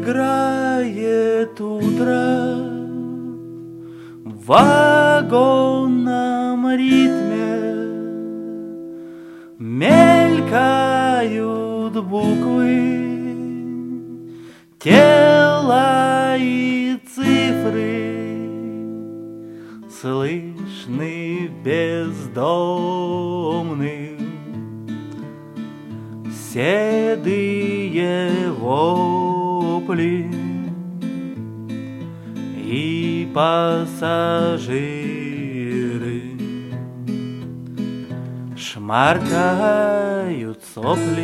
Играет утро в вагонном ритме, мелькают буквы, тела и цифры, слышны бездомным седые вопли, и пассажиры шмаркают сопли.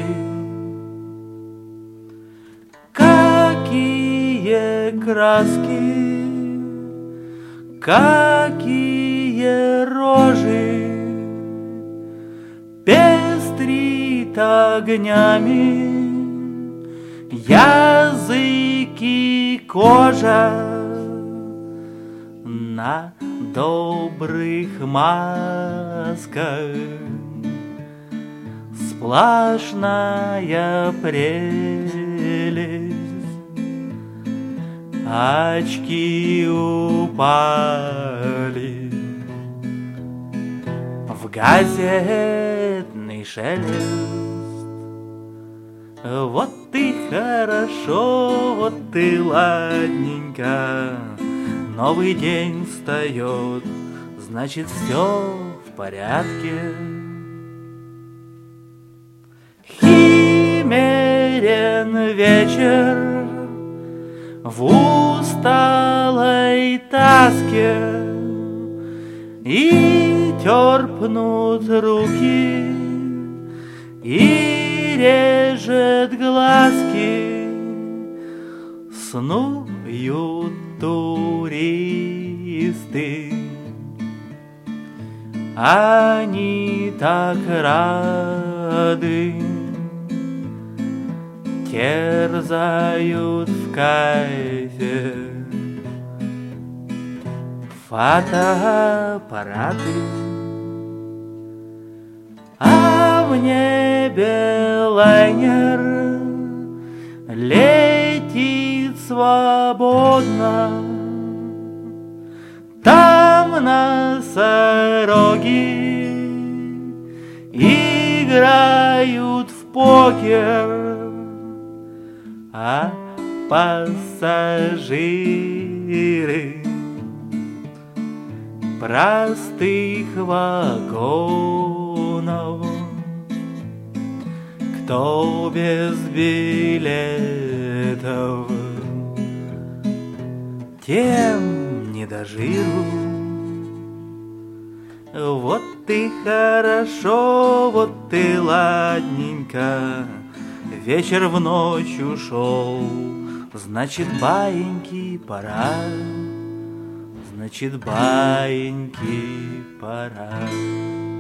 Какие краски, какие рожи пестрит огнями языки, кожа на добрых масках, сплошная прелесть. Очки упали в газетный шелест. Вот и хорошо, вот и ладненько, новый день встает, значит, все в порядке. Химерен вечер в усталой тоске, и терпнут руки, и режет глазки, снуют туристы. Они так рады, терзают в кайфе фотоаппараты, а в небе лайнер летит свободно. Там носороги играют в покер, а пассажиры простых вагонов, кто без билетов, тем не доживут. Вот и хорошо, вот и ладненько, вечер в ночь ушел, значит, баиньки пора, значит, баиньки пора.